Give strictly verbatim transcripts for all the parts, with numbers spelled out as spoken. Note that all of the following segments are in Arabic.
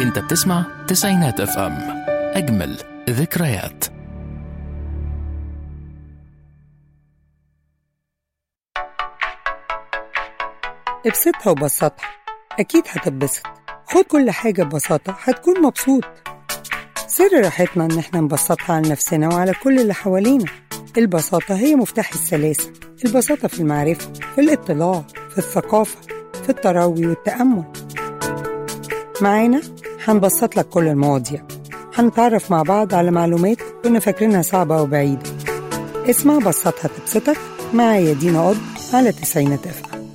انت بتسمع تسعينات اف ام، اجمل ذكريات. ابسطها وبسطها، أكيد هتتبسط. خد كل حاجة ببساطة هتكون مبسوط. سر راحتنا إن احنا نبسطها على نفسنا وعلى كل اللي حوالينا. البساطة هي مفتاح السلاسة. البساطة في المعرفة، في الاطلاع، في الثقافة، في التروي والتأمل. معانا هنبسط لك كل المواضيع، هنتعرف مع بعض على معلومات كنا فاكرينها صعبة وبعيدة. اسمع بسطها تبسطك معايا دينا قض على تسعينات اف ام.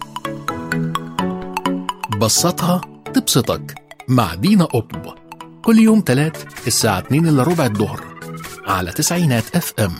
بسطها تبسطك مع دينا قطب، كل يوم تلات الساعة اتنين إلا ربع الظهر على تسعينات اف ام.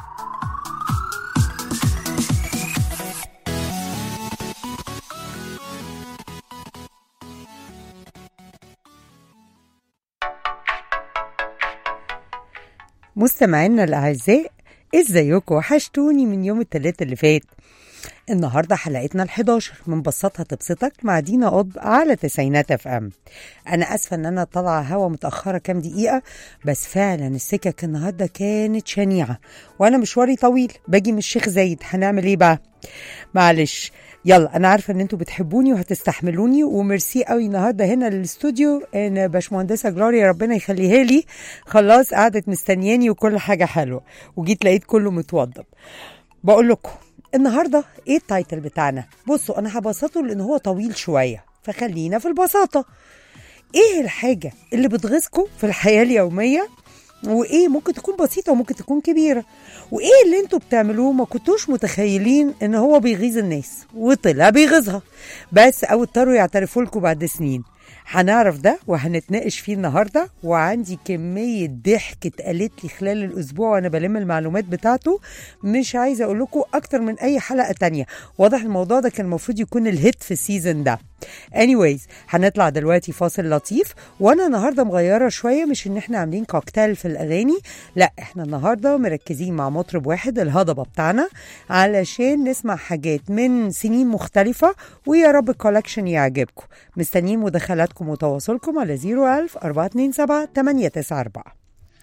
مستمعينا الأعزاء، ازيكم؟ وحشتوني من يوم الثلاث اللي فات. النهاردة حلقتنا الحداشر من بسطها تبسطك مع دينا قض على تسعينات اف ام. انا اسفة ان انا طالعة هوا متأخرة كام دقيقة، بس فعلا السكك النهاردة كانت شنيعة وانا مشواري طويل، باجي من الشيخ زايد. هنعمل ايه بقى؟ معلش. يلا، انا عارفة ان انتوا بتحبوني وهتستحملوني، وميرسي قوي النهاردة هنا للاستوديو ان باشمهندسة جلوريا ربنا يخليها لي خلاص قعدت مستنياني وكل حاجة حلوة، وجيت لقيت كله متوضب. بقول لكم النهاردة ايه التايتل بتاعنا؟ بصوا، انا هبسطه لان هو طويل شوية، فخلينا في البساطة. ايه الحاجة اللي بتغيظكم في الحياة اليومية؟ وايه ممكن تكون بسيطة وممكن تكون كبيرة؟ وايه اللي انتوا بتعملوه ما كنتوش متخيلين ان هو بيغيظ الناس وطلع بيغيظها، بس او اضطروا يعترفوا لكم بعد سنين؟ هنعرف ده وهنتناقش فيه النهاردة. وعندي كمية ضحك اتقالت لي خلال الأسبوع وأنا بلم المعلومات بتاعته، مش عايزة أقول لكم أكتر من أي حلقة تانية. واضح الموضوع ده كان المفروض يكون الهيت في السيزن ده. anyways، هنطلع دلوقتي فاصل لطيف. وانا النهارده مغيره شويه، مش ان احنا عاملين كوكتيل في الاغاني، لا، احنا النهارده مركزين مع مطرب واحد الهضبه بتاعنا علشان نسمع حاجات من سنين مختلفه، ويا رب الكولكشن يعجبكم. مستنيين مداخلاتكم وتواصلكم على زيرو ألف أربعة اتنين سبعة تمانية تسعة أربعة.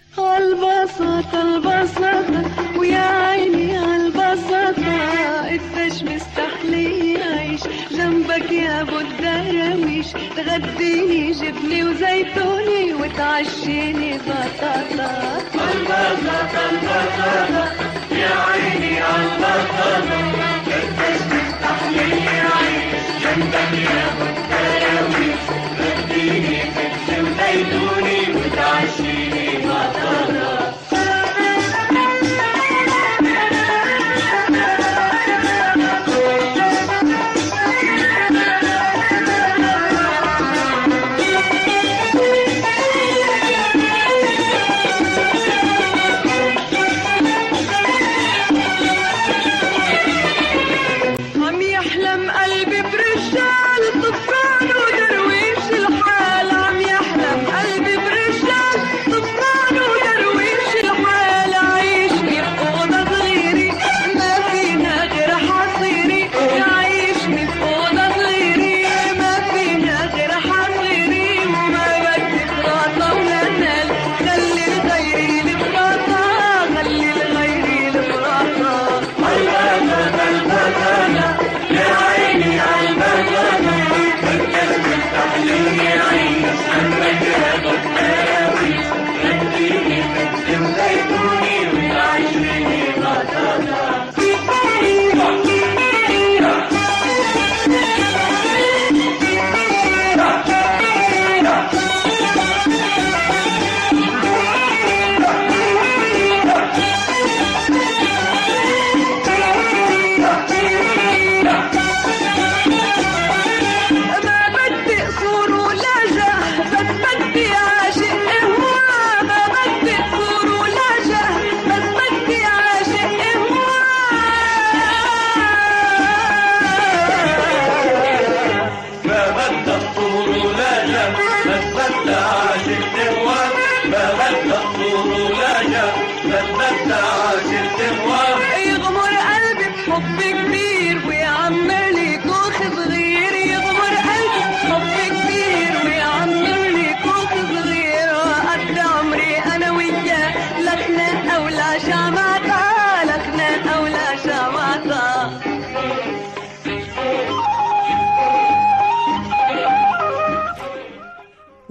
عالبساطة البساطة ويا عيني عالبساطة، قديش مستحلي عيش جنبك يا ابو الدراويش، تغديني جبني وزيتوني وتعشيني بطاطا. عالبساطة البساطة يا عيني عالبساطة، قديش مستحلي عيش جنبك يا ابو الدراويش، تغديني جبني وزيتوني وتعشيني بطاطا.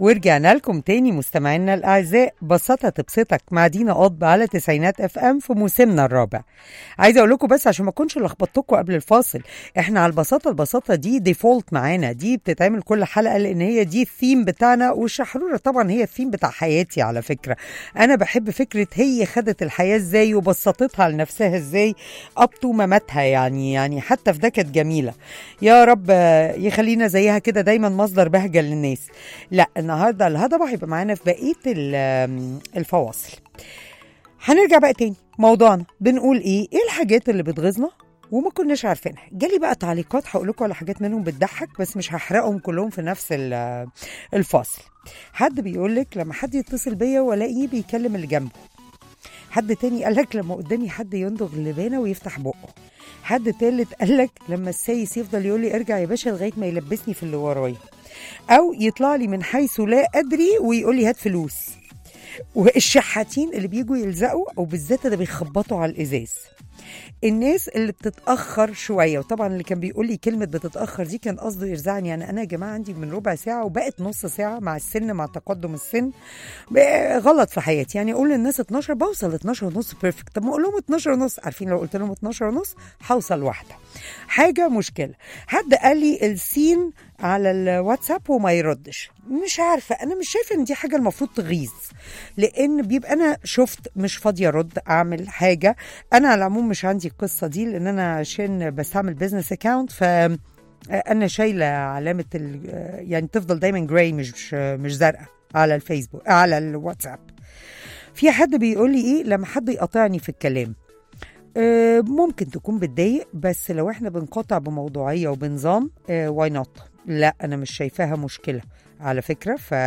ورجعنا لكم تاني مستمعينا الأعزاء، بساطة تبسطك مع دينا قطب على تسعينات اف ام في موسمنا الرابع. عايزة اقول لكم بس عشان ما اكونش لخبطتكم قبل الفاصل، احنا على البساطة البساطة دي ديفولت معانا، دي بتتعمل كل حلقة لان هي دي الثيم بتاعنا، والشحرورة طبعا هي الثيم بتاع حياتي. على فكرة انا بحب فكرة هي خدت الحياة ازاي وبسطتها لنفسها ازاي ابطو مماتها، يعني يعني حتى في ده كانت جميلة. يا رب يخلينا زيها كده دايما مصدر بهجة للناس. لا النهارده الهضبه هيبقى معانا في بقيه الفواصل. هنرجع بقى تاني موضوعنا، بنقول ايه ايه الحاجات اللي بتغيظنا وما كناش عارفينها. جالي بقى تعليقات هقول لكم على حاجات منهم بتضحك، بس مش هحرقهم كلهم في نفس الفاصل. حد بيقول لك لما حد يتصل بيا والاقيه بيكلم اللي جنبه. حد تاني قال لك لما قدامي حد يندغ اللبانه ويفتح بقه. حد تالت قال لك لما السايس يفضل يقول لي ارجع يا باشا لغايه ما يلبسني في اللي ورايا، او يطلع لي من حيث لا ادري ويقول لي هات فلوس. والشحاتين اللي بيجوا يلزقوا او بالذات اللي بيخبطوا على الازاز. الناس اللي بتتاخر شويه، وطبعا اللي كان بيقول لي كلمه بتتاخر دي كان قصده يرزعني. يعني انا يا جماعه عندي من ربع ساعه وبقت نص ساعه مع السن، مع تقدم السن غلط في حياتي. يعني اقول للناس اتناشر بوصل اتناشر ونص بيرفكت. طب ما اقول لهم اتناشر ونص، عارفين لو قلت لهم اتناشر ونص هوصل واحده حاجه مشكله. حد قال لي السين على الواتساب وما يردش. مش عارفه، انا مش شايفه ان دي حاجه المفروض تغيظ، لان بيبقى انا شفت مش فاضيه ارد اعمل حاجه. انا على العموم مش عندي القصه دي، لان انا عشان بستعمل بزنس اكاونت ف انا شايله علامه ال... يعني تفضل دايما جراي مش مش زرقاء على الفيسبوك على الواتساب. في حد بيقول لي ايه لما حد يقاطعني في الكلام. أه ممكن تكون بتضايق، بس لو احنا بنقاطع بموضوعيه وبنظام واي نوت. لا انا مش شايفاها مشكله على فكره، ف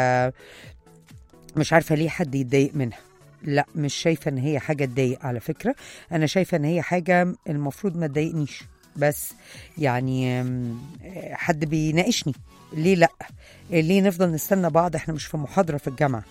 مش عارفه ليه حد يتضايق منها. لا مش شايفه ان هي حاجه تضايق على فكره، انا شايفه ان هي حاجه المفروض ما تضايقنيش. بس يعني حد بيناقشني ليه لا؟ ليه نفضل نستنى بعض؟ احنا مش في محاضره في الجامعه.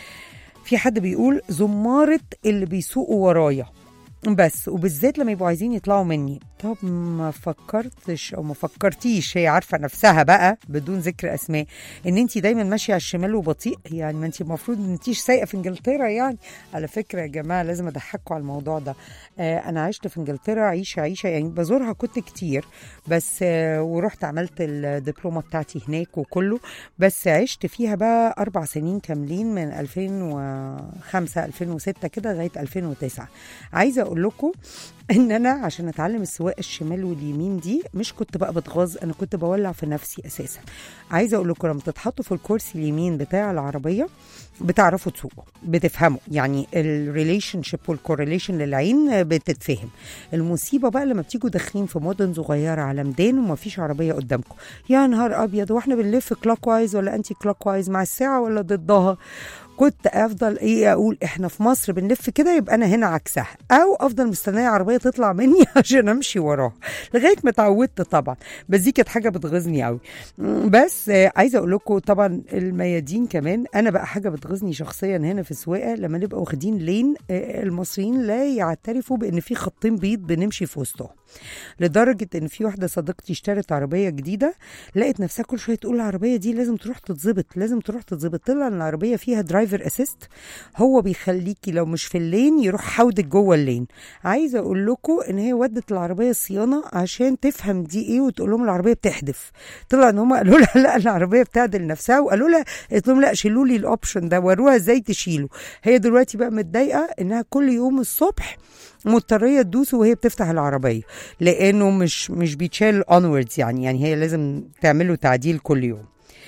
في حد بيقول زماره اللي بيسوقوا ورايا بس، وبالذات لما يبقوا عايزين يطلعوا مني. طب ما فكرتش او ما فكرتيش، هي عارفه نفسها بقى بدون ذكر اسماء ان انت دايما ماشيه على الشمال وبطيء؟ يعني ما انت المفروض ان انتيش سايقه في انجلترا. يعني على فكره يا جماعه لازم اضحكوا على الموضوع ده. آه انا عشت في انجلترا عيشه عيشه يعني بزورها كنت كتير، بس آه ورحت عملت الدبلومه بتاعتي هناك وكله، بس عشت فيها بقى اربع سنين كاملين من ألفين وخمسة ألفين وستة كده لغايه ألفين وتسعة. عايزه اقول لكم ان انا عشان اتعلم السواقه الشمال واليمين دي مش كنت بقى بتغاظ، انا كنت بولع في نفسي اساسا. عايزه اقول لكم لما تتحطوا في الكرسي اليمين بتاع العربيه بتعرفوا تسوقوا، بتفهموا يعني الريليشن شيب والكورليشن للعين بتتفهم. المصيبه بقى لما بتيجوا داخلين في مدن صغيره على ميدان وما فيش عربيه قدامكم، يا نهار ابيض، واحنا بنلف كلوك وايز ولا انتي كلوك وايز مع الساعه ولا ضدها. كنت افضل ايه اقول احنا في مصر بنلف كده يبقى انا هنا عكسها، او افضل مستنيه عربيه تطلع مني عشان امشي وراها لغايه ما اتعودت طبعا. بس دي كانت حاجه بتغيظني قوي. بس عايزه اقول لكم طبعا الميادين كمان انا بقى حاجه بتغيظني شخصيا هنا في السواقه لما نبقى واخدين لين المصريين لا يعترفوا بان في خطين بيض بنمشي في وسطهم. لدرجه ان في واحده صديقتي اشترت عربيه جديده، لقيت نفسها كل شويه تقول العربيه دي لازم تروح تتظبط لازم تروح تتظبط. طلع ان العربيه فيها درايفر اسيست، هو بيخليكي لو مش في اللين يروح حودك جوه اللين. عايزه اقول لكم ان هي ودت العربيه صيانه عشان تفهم دي ايه وتقول لهم العربيه بتحدف. طلع ان هم قالوا لها لا العربيه بتعدل نفسها، وقالوا لها قلت لهم لا شيلوا لي الاوبشن ده وروها ازاي تشيله. هي دلوقتي بقى متضايقه انها كل يوم الصبح مضطريه تدوس وهي بتفتح العربيه لانه مش مش بيتشال اونوردز، يعني يعني هي لازم تعمله تعديل كل يوم.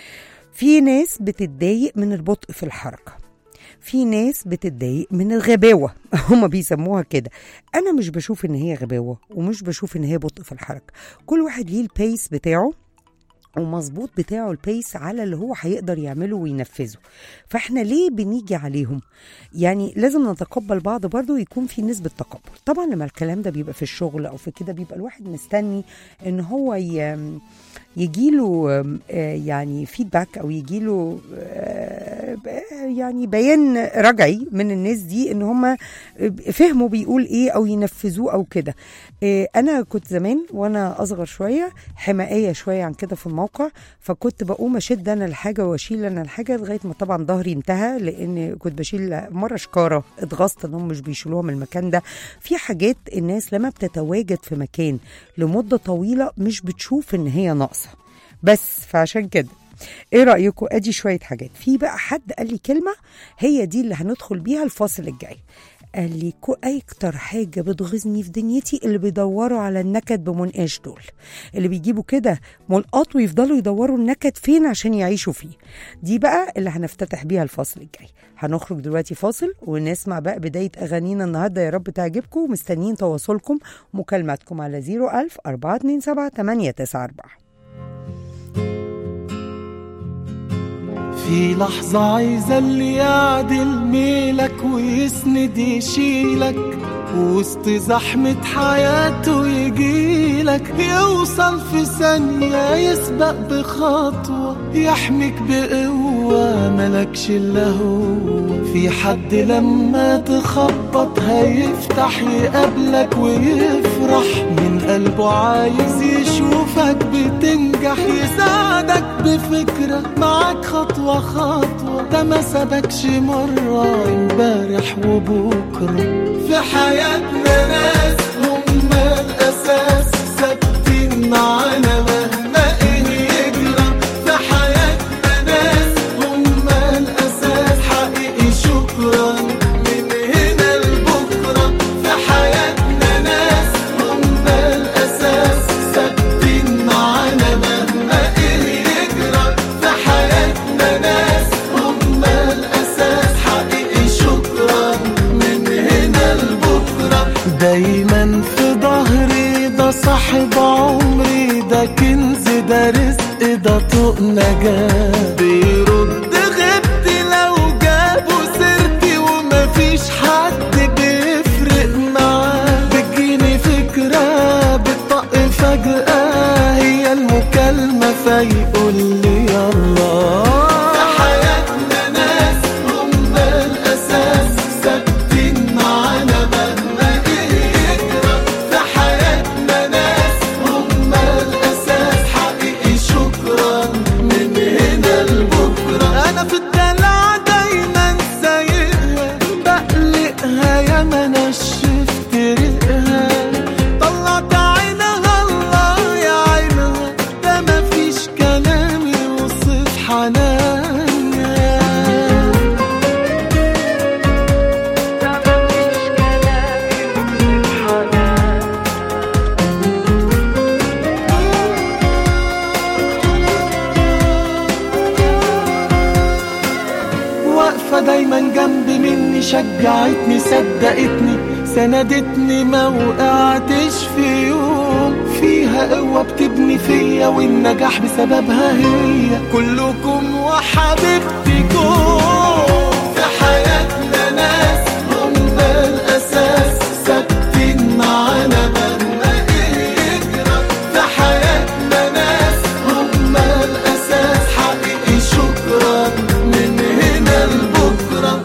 في ناس بتتضايق من البطء في الحركه، في ناس بتتضايق من الغباوه هم بيسموها كده. انا مش بشوف ان هي غباوه ومش بشوف ان هي بطء في الحركه، كل واحد ليه البيس بتاعه ومظبوط بتاعه البيس على اللي هو هيقدر يعمله وينفذه. فاحنا ليه بنيجي عليهم؟ يعني لازم نتقبل بعض برضو ويكون في نسبة تقبل. طبعا لما الكلام ده بيبقى في الشغل او في كده بيبقى الواحد مستني ان هو يجيله يعني فيدباك او يجيله يعني بيان رجعي من الناس دي ان هم فهموا بيقول ايه او ينفذوه او كده. انا كنت زمان وانا اصغر شويه حمائيه شويه عن كده في الموقع، فكنت بقوم اشد انا الحاجه واشيل انا الحاجه لغايه ما طبعا ظهري انتهى، لان كنت بشيل مره شكاره اتغصت انهم مش بيشيلوها من المكان ده. في حاجات الناس لما بتتواجد في مكان لمده طويله مش بتشوف ان هي ناقصه، بس فعشان كده ايه رأيكم؟ ادي شوية حاجات. في بقى حد قال لي كلمة هي دي اللي هندخل بيها الفاصل الجاي. قال لي كو اكتر حاجة بتغيظني في دنيتي اللي بيدوروا على النكد بمنقاش دول، اللي بيجيبوا كده ملقط ويفضلوا يدوروا النكد فين عشان يعيشوا فيه. دي بقى اللي هنفتتح بيها الفاصل الجاي. هنخرج دلوقتي فاصل ونسمع بقى بداية أغانينا النهاردة. يا رب تعجبكم، مستنيين تواصلكم ومكالماتكم على زيرو ألف أربعة اتنين سبعة تمانية تسعة أربعة. في لحظة عايزة اللي يعدل ميلك ويسند يشيلك وسط زحمة حياته يجيلك، يوصل في ثانية يسبق بخطوة يحميك بقوة ملكش إلا هو. في حد لما تخبط هيفتح يقابلك ويفرح من قلبه عايز يشوفك بتنجح، يساعدك بفكرة معاك خطوة خطوة. ده ما سابكش مرة امبارح وبكرة. في حياتنا ناس هم الأساس ثابتين معانا مهما إيه يجرى. في حياتنا ناس هم الأساس حقيقي شكرا من هنا لبكرة. في حياتنا ناس هم الأساس ثابتين معانا مهما إيه يجرى. في حياتنا ناس هم الأساس حقيقي شكرا من هنا لبكرة. دايما في ظهري ده صاحب عمري، ده كنز ده رزق ده طوق نجاة. بيرد غبتي لو جابوا سيرتي ومفيش حد بيفرق معاه. بتجيني فكرة بتطق فجأة هي المكالمة فيقول لي يلا. في حياتنا ناس هم الأساس ثابتين معانا مهما إيه يجرى. في حياتنا ناس هم الأساس حقيقي شكرا من هنا لبكرة. أنا في الدلع دايما سايقها بقلقها يا ما نشفت ريقها. طلعت عينها الله يا عينها ده مفيش كلام يوصف حنانها. واقفة دايما جنب مني شجعتني صدقتني سندتني ما وقعتش في يوم. فيها قوة بتبني فيا والنجاح بسببها هي. كلكم وحبيبتكم. في حياتنا ناس هم الأساس ثابتين معانا مهما إيه يجرى. في حياتنا ناس هم الأساس حقيقي شكرا من هنا لبكرة.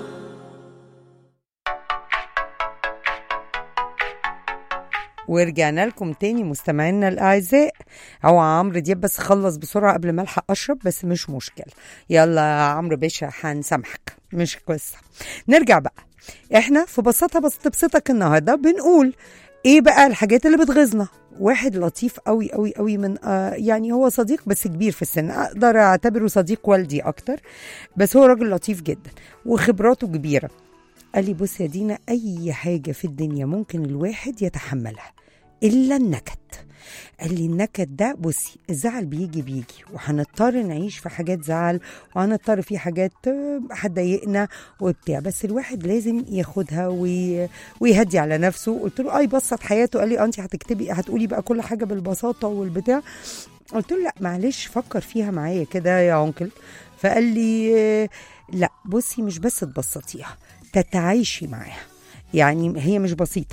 ورجعنا لكم تاني مستمعينا الأعزاء. هو عمرو دياب بس خلص بسرعة قبل ما الحق أشرب، بس مش مشكلة. يلا يا عمرو باشا هنسامحك، مش قصة. نرجع بقى. احنا في بساطة بس تبسطك النهاردة بنقول ايه بقى الحاجات اللي بتغيظنا. واحد لطيف قوي قوي قوي من آه يعني هو صديق بس كبير في السن، اقدر اعتبره صديق والدي اكتر، بس هو راجل لطيف جدا وخبراته كبيرة. قال لي بص يا دينا، اي حاجة في الدنيا ممكن الواحد يتحملها الا النكد. قال لي النكد ده بصي الزعل بيجي بيجي وهنضطر نعيش في حاجات زعل وهنضطر في حاجات هتضايقنا وبتاع، بس الواحد لازم ياخدها وي... ويهدي على نفسه. قلت له اي بسط حياته. قال لي انت هتكتبي هتقولي بقى كل حاجة بالبساطة والبتاع. قلت له لا معلش فكر فيها معايا كده يا عنكل. فقال لي لا بصي مش بس تبسطيها، تتعايشي معاها. يعني هي مش بسيطة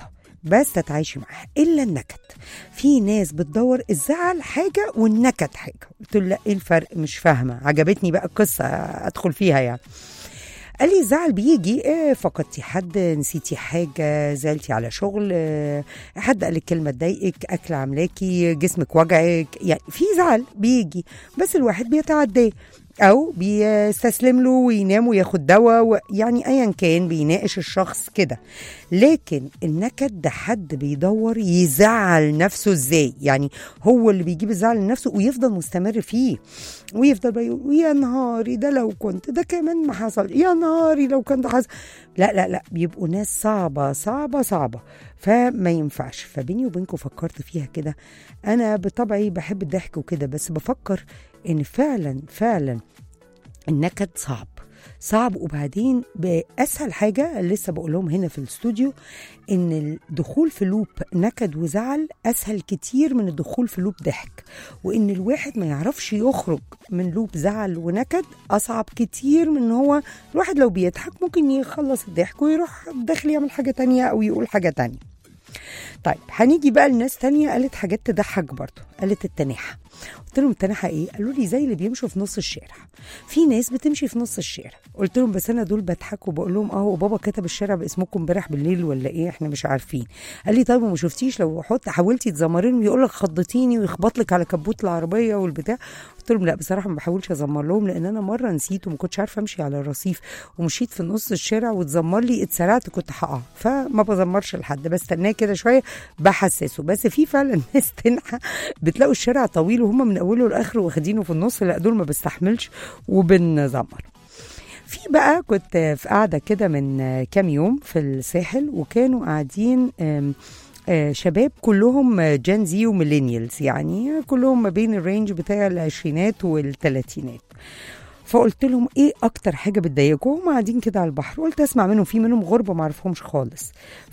بس تتعايشي معاها، الا النكد. في ناس بتدور الزعل حاجه والنكد حاجه. قلت له لا، ايه الفرق؟ مش فاهمه. عجبتني بقى القصه ادخل فيها يعني. قال لي الزعل بيجي إيه، فقدتي حد، نسيتي حاجه، زعلتي على شغل، إيه، حد قال لك كلمه تضايقك، اكل عملاكي، جسمك وجعك، يعني في زعل بيجي بس الواحد بيتعداه او بيستسلم له وينام وياخد دواء، يعني ايا كان بيناقش الشخص كده. لكن النكد ده حد بيدور يزعل نفسه ازاي، يعني هو اللي بيجيب الزعل لنفسه ويفضل مستمر فيه، ويفضل بقى يقول يا نهاري ده لو كنت، ده كمان ما حصل، يا نهاري لو كنت حصل. لا لا لا، بيبقوا ناس صعبة صعبة صعبة، فما ينفعش. فبيني وبينكم فكرت فيها كده، انا بطبعي بحب الضحك وكده، بس بفكر ان فعلا فعلا النكد صعب صعب. وبعدين بأسهل حاجة لسه بقولهم هنا في الاستوديو، ان الدخول في لوب نكد وزعل اسهل كتير من الدخول في لوب ضحك، وان الواحد ما يعرفش يخرج من لوب زعل ونكد اصعب كتير من هو الواحد لو بيضحك ممكن يخلص الضحك ويروح داخل يعمل حاجة تانية او يقول حاجة تانية. طيب هنيجي بقى لناس تانية قالت حاجات تضحك برضو. قالت التناحة. قلت لهم التناحة ايه؟ قالوا لي زي اللي بيمشوا في نص الشارع. في ناس بتمشي في نص الشارع. قلت لهم بس انا دول بضحك وبقول لهم اه بابا كتب الشارع باسمكم امبارح بالليل ولا ايه، احنا مش عارفين. قال لي طيب وما شفتيش لو حط حاولتي تزمرين ويقول لك خضتيني ويخبط لك على كبوت العربيه والبتاع؟ قلت لهم لا بصراحه ما بحاولش ازمر لهم، لان انا مره نسيت وما كنتش عارفه امشي على الرصيف ومشيت في نص الشارع وتزمر لي اتسرعت كنت هقع، فما بزمرش لحد، بستناه كده شويه بحسسه. بس في فعلا ناس تنحى بتلاقوا الشارع طويل وهم من اوله لاخره واخدينه في النص، لا دول ما بستحملش وبنزمر. في بقى كنت في قاعده كده من كام يوم في الساحل، وكانوا قاعدين آه شباب كلهم جنزي وميلينيالز، يعني كلهم ما بين الرينج بتاع العشرينات والثلاثينات. فقلت لهم ايه اكتر حاجه بتضايقكم؟ هم قاعدين كده على البحر، قلت اسمع منهم، في منهم غربه ما اعرفهمش خالص.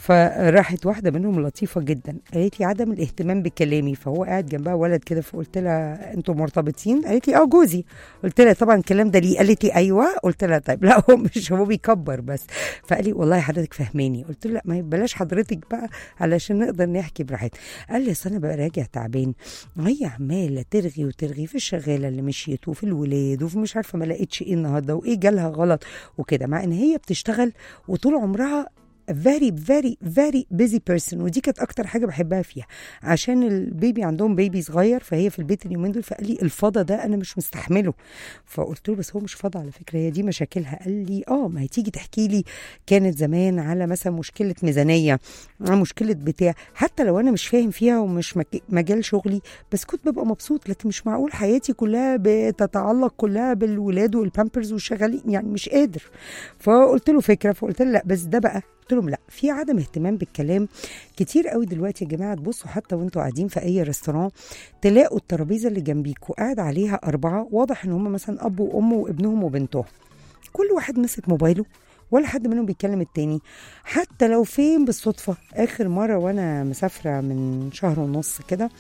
فراحت واحده منهم لطيفه جدا قالت لي عدم الاهتمام بكلامي. فهو قاعد جنبها ولد كده، فقلت لها انتوا مرتبطين؟ قالت لي اه جوزي. قلت لها طبعا الكلام ده ليه؟ قالت لي ايوه. قلت لها طيب لا هو مش، هو بيكبر بس. فقال لي والله حضرتك فهماني. قلت له لا ما بلاش حضرتك بقى علشان نقدر نحكي براحتنا. قال لي اصل انا بقى راجع تعبان، وهي عماله ترغي وترغي في الشغاله اللي مشيت وفي الولاد وفي مش عارفه ما لقيتش ايه النهارده وايه جالها غلط وكده، مع ان هي بتشتغل وطول عمرها very very very busy person. ودي كانت اكتر حاجه بحبها فيها، عشان البيبي عندهم بيبي صغير فهي في البيت اليومين دول. فقال لي الفضا ده انا مش مستحمله. فقلت له بس هو مش فضا على فكره، هي دي مشاكلها. قال لي اه ما هي تيجي تحكي لي كانت زمان على مثلا مشكله ميزانيه، مشكله بتاع، حتى لو انا مش فاهم فيها ومش مجال شغلي، بس كنت ببقى مبسوط. لكن مش معقول حياتي كلها بتتعلق كلها بالولاد والبامبرز والشغالين، يعني مش قادر. فقلت له فكره، فقلت له لا بس ده بقى، قلت لهم لا في عدم اهتمام بالكلام كتير قوي دلوقتي يا جماعه. تبصوا حتى وانتوا قاعدين في اي ريستوران تلاقوا الترابيزه اللي جنبيكوا قاعد عليها اربعه، واضح ان هم مثلا اب وام وابنهم وبنتهم، كل واحد مسك موبايله ولا حد منهم بيتكلم التاني، حتى لو فين بالصدفه. اخر مره وانا مسافره من شهر ونص كده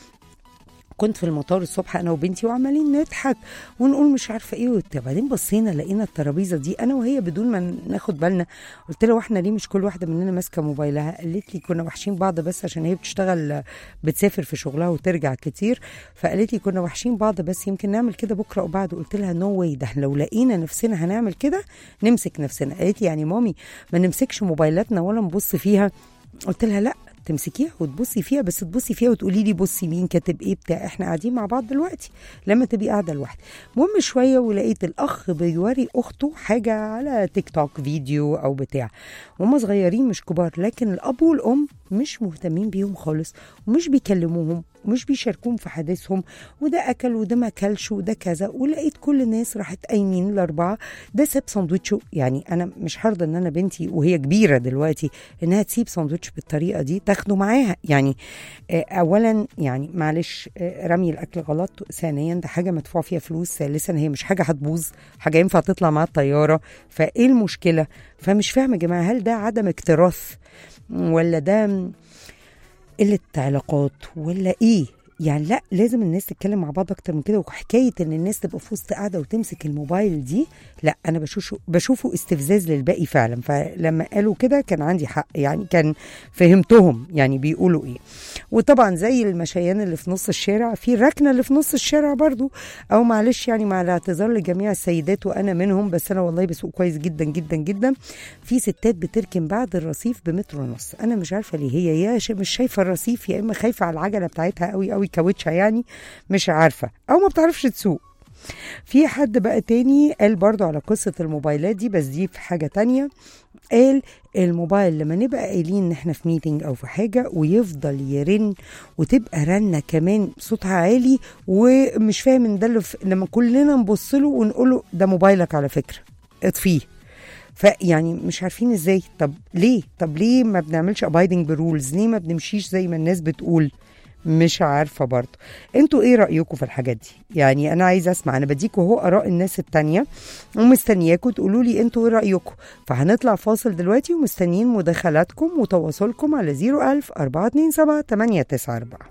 كنت في المطار الصبح انا وبنتي وعمالين نضحك ونقول مش عارفه ايه وبتاع، بعدين بصينا لقينا الترابيزه دي انا وهي بدون ما ناخد بالنا. قلت لها واحنا ليه مش كل واحده مننا ماسكه موبايلها؟ قالت لي كنا وحشين بعض بس عشان هي بتشتغل بتسافر في شغلها وترجع كتير، فقالت لي كنا وحشين بعض بس يمكن نعمل كده بكره وبعد. قلت لها نو واي، ده لو لقينا نفسنا هنعمل كده نمسك نفسنا. قالت لي يعني مامي ما نمسكش موبايلاتنا ولا نبص فيها؟ قلت لها لا تمسكيها وتبصي فيها، بس تبصي فيها وتقولي لي بصي مين كاتب ايه بتاع، احنا قاعدين مع بعض دلوقتي لما تبقي قاعده لوحدك. المهم شويه ولقيت الاخ بيوري اخته حاجه على تيك توك فيديو او بتاع، وهم صغيرين مش كبار، لكن الاب والام مش مهتمين بيهم خالص ومش بيكلموهم ومش بيشاركوهم في حديثهم، وده اكل وده ما اكلش وده كذا. ولقيت كل الناس راحت قايمين الاربعه، ده ساب ساندوتشه. يعني انا مش هرضى ان انا بنتي وهي كبيره دلوقتي انها تسيب ساندوتش بالطريقه دي، تاخده معاها. يعني اولا يعني معلش رمي الاكل غلط، ثانيا ده حاجه مدفوع فيها فلوس، ثالثا هي مش حاجه هتبوظ، حاجه ينفع تطلع مع الطياره، فايه المشكله؟ فمش فاهمه يا جماعه، هل ده عدم اكتراث ولا ده قلة علاقات ولا ايه؟ يعني لا، لازم الناس تتكلم مع بعض اكتر من كده. وحكايه ان الناس تبقى في وسط قاعده وتمسك الموبايل دي، لا انا بشوفه بشوفه استفزاز للباقي فعلا. فلما قالوا كده كان عندي حق، يعني كان فهمتهم يعني بيقولوا ايه. وطبعا زي المشيان اللي في نص الشارع، في الركنه اللي في نص الشارع برضو، او معلش يعني مع الاعتذار لجميع السيدات وانا منهم، بس انا والله بسوق كويس جدا جدا جدا، في ستات بتركن بعد الرصيف بمتر ونص. انا مش عارفه ليه، هي يا مش شايفه الرصيف، يا اما خايفه على العجله بتاعتها قوي قوي كاوتشها يعني، مش عارفه، او ما بتعرفش تسوق. في حد بقى تاني قال برضو على قصه الموبايلات دي، بس دي في حاجه تانية. قال الموبايل لما نبقى قايلين ان احنا في ميتنج او في حاجه ويفضل يرن، وتبقى رنه كمان صوتها عالي، ومش فاهم ان ده اللي لما كلنا نبص له ونقول له ده موبايلك على فكره اطفيه. فيعني مش عارفين ازاي. طب ليه طب ليه ما بنعملش abiding برولز؟ ليه ما بنمشيش زي ما الناس بتقول؟ مش عارفه برضه. انتوا ايه رايكم في الحاجات دي؟ يعني انا عايزه اسمع، انا بديكوا هو اراء الناس التانية ومستنياكم تقولوا لي انتوا ايه رايكم. فهنطلع فاصل دلوقتي ومستنيين مداخلاتكم وتواصلكم على زيرو ألف أربعة اتنين سبعة تمانية تسعة أربعة.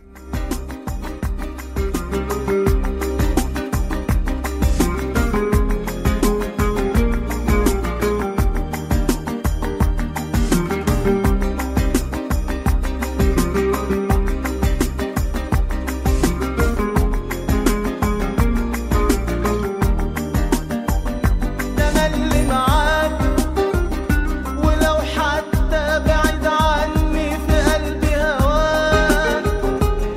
ولو حتى بعيد عني في قلبي هواك،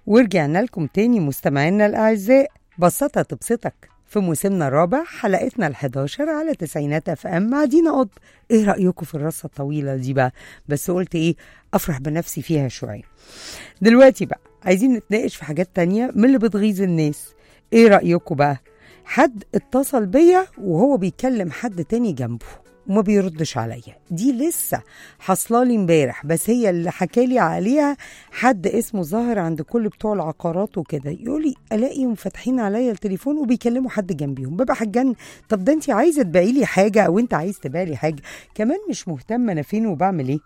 ورجعنا لكم تاني مستمعينا الأعزاء. بسطة تبسطك في موسمنا الرابع، حلقتنا الحداشر على تسعينات اف ام مع دينا قطب. ايه رأيكم في الرصة الطويلة دي بقى؟ بس قلت ايه افرح بنفسي فيها شوية. دلوقتي بقى عايزين نتناقش في حاجات تانية من اللي بتغيظ الناس. ايه رأيكم بقى؟ حد اتصل بيا وهو بيكلم حد تاني جنبه وما بيردش عليا. دي لسه حصلالي امبارح، بس هي اللي حكالي عليها حد اسمه ظاهر عند كل بتوع العقارات وكده. يقولي الاقيهم فاتحين عليا التليفون وبيكلموا حد جنبيهم، ببقى حجن. طب ده انت عايزه تبيعي لي حاجه او انت عايز تبيعي لي حاجه؟ كمان مش مهتمه انا فين وبعمل ايه.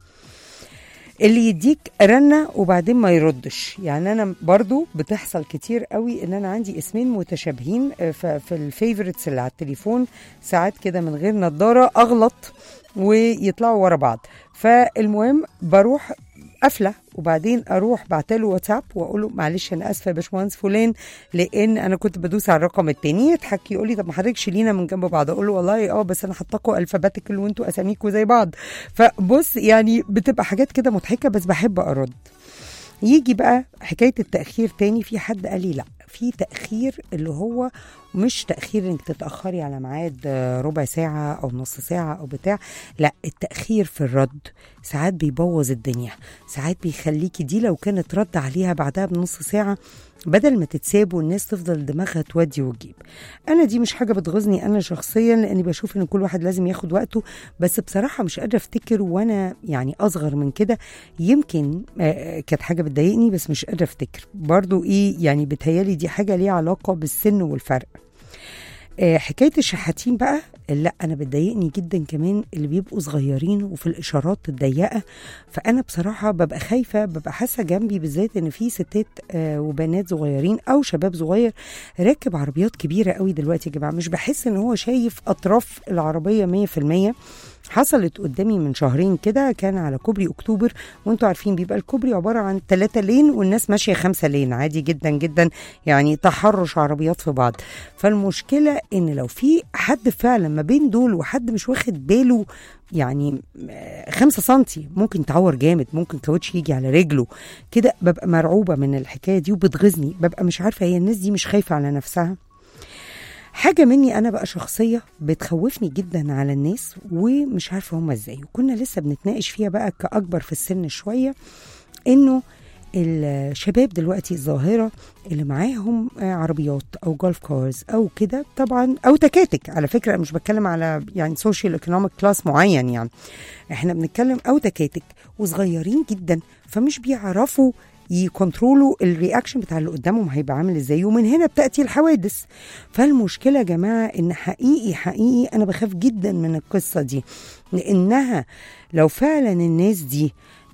اللي يديك رنة وبعدين ما يردش. يعني انا برضو بتحصل كتير قوي ان انا عندي اسمين متشابهين في الفيفوريتس اللي على التليفون، ساعات كده من غير نظارة اغلط ويطلعوا ورا بعض. فالمهم بروح قفله وبعدين اروح بعتله واتساب واقول له معلش انا اسفه يا باشمهندس فلان لان انا كنت بدوس على الرقم التاني. يضحك يقول لي طب ما حضرتك شيلينا من جنب بعض. اقول له والله اه بس انا حطاكوا الفابيتيكال وانتوا اساميكوا زي بعض. فبص يعني بتبقى حاجات كده مضحكه بس بحب ارد. يجي بقى حكايه التاخير تاني. في حد قال لي لا، في تاخير اللي هو مش تأخير انك تتأخري على ميعاد ربع ساعة او نص ساعة او بتاع، لا، التأخير في الرد ساعات بيبوظ الدنيا. ساعات بيخليكي دي لو كانت رد عليها بعدها بنص ساعة بدل ما تتساب والناس تفضل دماغها تودي وتجيب. انا دي مش حاجة بتغيظني انا شخصيا، لاني بشوف ان كل واحد لازم ياخد وقته. بس بصراحة مش قادرة افتكر وانا يعني اصغر من كده يمكن آه كانت حاجة بتضايقني، بس مش قادرة افتكر. برضو ايه يعني بتهيالي دي حاجة ليها علاقة بالسن والفرق. آه حكاية الشحاتين بقى لا انا بتضايقني جدا كمان اللي بيبقوا صغيرين وفي الاشارات الضيقه. فانا بصراحه ببقى خايفه، ببقى حاسه جنبي بالذات ان في ستات آه وبنات صغيرين او شباب صغير راكب عربيات كبيره قوي دلوقتي. يا جماعه مش بحس ان هو شايف اطراف العربيه مية في المية. حصلت قدامي من شهرين كده، كان على كوبري اكتوبر، وانتوا عارفين بيبقى الكوبري عباره عن ثلاثة لين والناس ماشيه خمسة لين عادي جدا جدا، يعني تحرش عربيات في بعض. فالمشكله ان لو في حد فعلا ما بين دول وحد مش واخد باله، يعني خمسة سنتي ممكن تعور جامد، ممكن كاوتش يجي على رجله كده. ببقى مرعوبه من الحكايه دي وبتغيظني، ببقى مش عارفه هي الناس دي مش خايفه على نفسها. حاجة مني أنا بقى شخصية بتخوفني جدا على الناس ومش عارفة هم ازاي. وكنا لسه بنتناقش فيها بقى كأكبر في السن شوية، إنه الشباب دلوقتي الظاهرة اللي معاهم عربيات أو جولف كارز أو كده طبعا، أو تكاتك. على فكرة مش بتكلم على يعني سوشيال ايكونوميك كلاس معين، يعني احنا بنتكلم أو تكاتك وصغيرين جدا، فمش بيعرفوا يكنترولوا الرياكشن بتاع اللي قدامهم هيبقى عامل ازاي، ومن هنا بتأتي الحوادث. فالمشكلة يا جماعة ان حقيقي حقيقي انا بخاف جدا من القصة دي، لانها لو فعلا الناس دي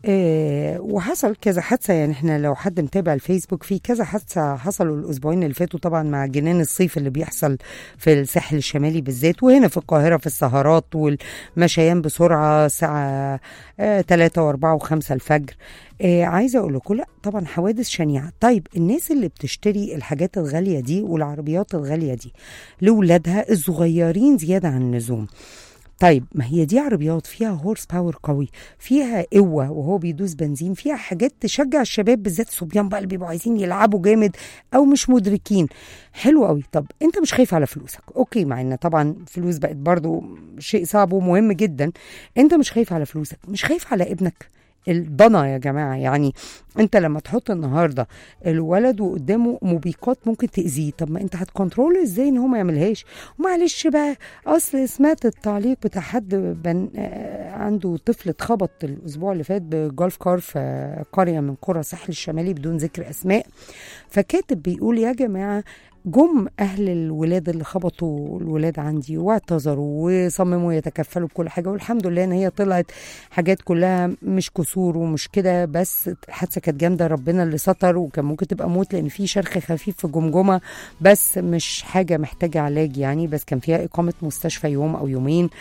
آه وحصل كذا حادثة. يعني احنا لو حد متابع الفيسبوك في كذا حادثة حصلوا الاسبوعين اللي فاتوا طبعا مع جنان الصيف اللي بيحصل في الساحل الشمالي بالذات، وهنا في القاهرة في السهرات والمشيان بسرعة ساعة آه ثلاثة واربعة وخمسة الفجر. آه عايزة اقول لكم لا طبعا حوادث شنيعة. طيب الناس اللي بتشتري الحاجات الغالية دي والعربيات الغالية دي لولادها الصغيرين زيادة عن اللزوم، طيب ما هي دي عربيات فيها هورس باور قوي، فيها قوة وهو بيدوس بنزين، فيها حاجات تشجع الشباب بالذات الصبيان بقى اللي بيبقوا عايزين يلعبوا جامد او مش مدركين. حلو قوي. طب انت مش خايف على فلوسك، اوكي، مع ان طبعا فلوس بقت برضو شيء صعب ومهم جدا. انت مش خايف على فلوسك، مش خايف على ابنك الضنا يا جماعة. يعني انت لما تحط النهاردة الولد وقدامه موبيقات ممكن تأذيه، طب ما انت هتكنترول ازاي ان هو ما يعملهاش؟ ومعلش بقى اصل سمعت التعليق بتاع حد بن... عنده طفل اتخبط الاسبوع اللي فات بجولف كار في قرية من قرى الساحل الشمالي بدون ذكر اسماء، فكاتب بيقول يا جماعة جم أهل الولاد اللي خبطوا الولاد عندي واعتذروا وصمموا يتكفلوا بكل حاجة، والحمد لله إن هي طلعت حاجات كلها مش كسور ومش كده، بس الحادثة كانت جامدة ربنا اللي ستر، وكان ممكن تبقى موت لأن في شرخ خفيف في جمجمة بس مش حاجة محتاجة علاج يعني، بس كان فيها إقامة مستشفى يوم أو يومين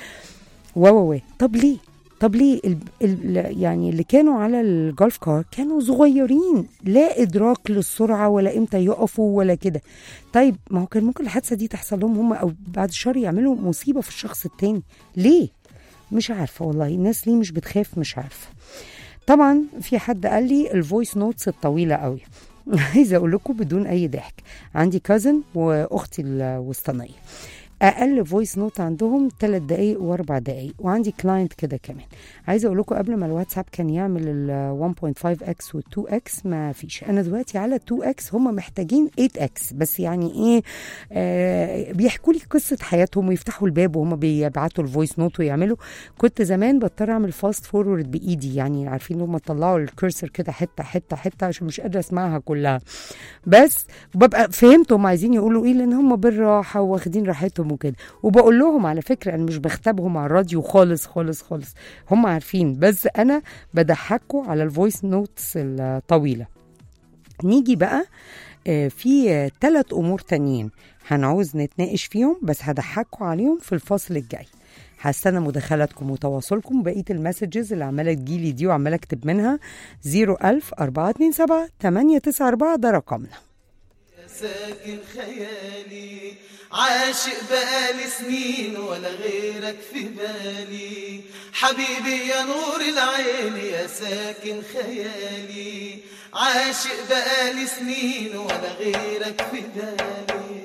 و طب ليه؟ طب ليه ال ال يعني اللي كانوا على الجولف كار كانوا صغيرين لا إدراك للسرعة ولا إمتى يقفوا ولا كده. طيب ما هو كان ممكن الحادثة دي تحصل لهم هم أو بعد الشر يعملوا مصيبة في الشخص التاني. ليه؟ مش عارفة والله الناس ليه مش بتخاف، مش عارفة. طبعا في حد قال لي الفويس نوتس الطويلة قوي، عايزه اقول لكم بدون اي ضحك، عندي كازن واختي الوسطانيه اقل فويس نوت عندهم ثلاث دقايق واربع دقايق، وعندي كلاينت كده كمان. عايزه اقول لكم قبل ما الواتساب كان يعمل ال واحد فاصلة خمسة اكس وال اتنين اكس ما فيش، انا دلوقتي على اتنين اكس، هم محتاجين تمانية اكس بس. يعني ايه؟ آه بيحكوا لي قصه حياتهم ويفتحوا الباب وهم بيبعتوا الفويس نوت ويعملوا. كنت زمان بضطر اعمل فاست فورورد بايدي، يعني عارفين هم طلعوا الكرسر كده حته حته حته عشان مش قادره اسمعها كلها، بس ببقى فهمت هم عايزين يقولوا ايه، لان هم بالراحه واخدين راحتهم وكده. وبقول لهم على فكره انا مش بختبهم على الراديو خالص خالص خالص، هم عارفين، بس انا بضحكوا على الفويس نوتس الطويله. نيجي بقى في ثلاث امور تانيين هنعوز نتناقش فيهم، بس هضحكوا عليهم في الفصل الجاي. هستنى مداخلاتكم وتواصلكم. بقيه المسجز اللي عماله تجيلي دي وعماله اكتب منها صفر ألف أربعة اتنين سبعة تمانية تسعة أربعة ده رقمنا. ساكن خيالي عاشق بقالي سنين ولا غيرك في بالي، حبيبي يا نور العين يا ساكن خيالي، عاشق بقالي سنين ولا غيرك في بالي.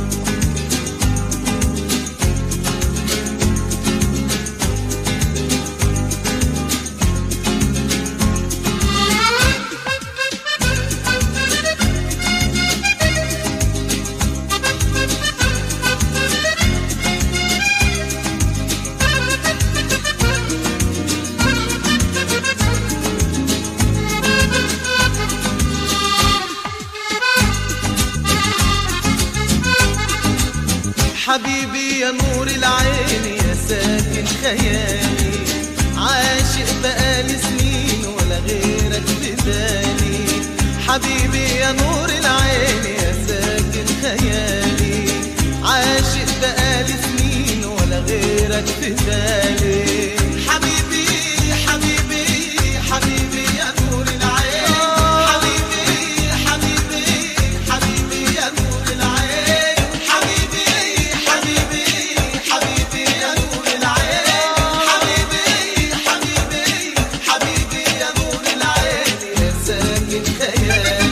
حبيبي يا نور العين يا ساكن خيالي، عاشق بقالي سنين ولا غيرك في بالي، حبيبي يا نور العين يا ساكن خيالي، عاشق بقالي سنين ولا غيرك في بالي. حبيبي حبيبي حبيبي يا نور العين، حبيبي حبيبي حبيبي يا نور العين، حبيبي حبيبي حبيبي يا نور العين، حبيبي حبيبي حبيبي يا نور العين يا ساكن خيالي.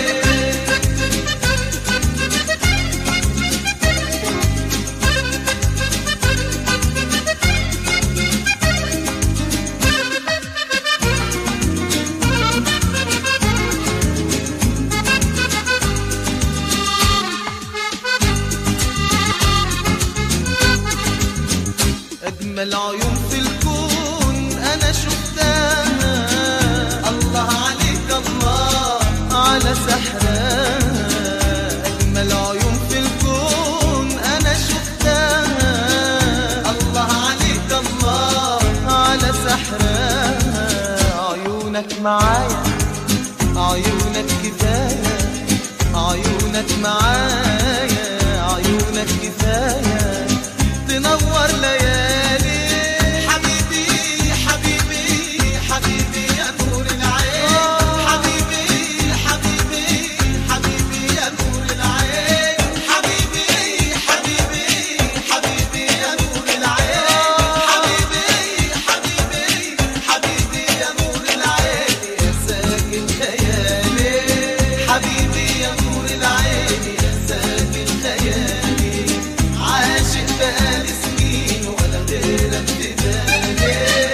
أجمل عيون في الكون أنا شفتها، الله عليك الله على سحرها. أجمل عيون في الكون أنا شفتها، الله عليك الله على سحرها. عيونك معايا عيونك كفاية، عيونك معايا عيونك كفاية تنور ليالي. حبيبي حبيبي حبيبي يا نور العين، حبيبي حبيبي حبيبي يا نور العين، حبيبي حبيبي حبيبي يا نور العين، حبيبي حبيبي حبيبي يا نور العين يا ساكن خيالي، حبيبي يا نور العين يا ساكن خيالي، عاشق بقالي سنين ولا غيرك في بالي.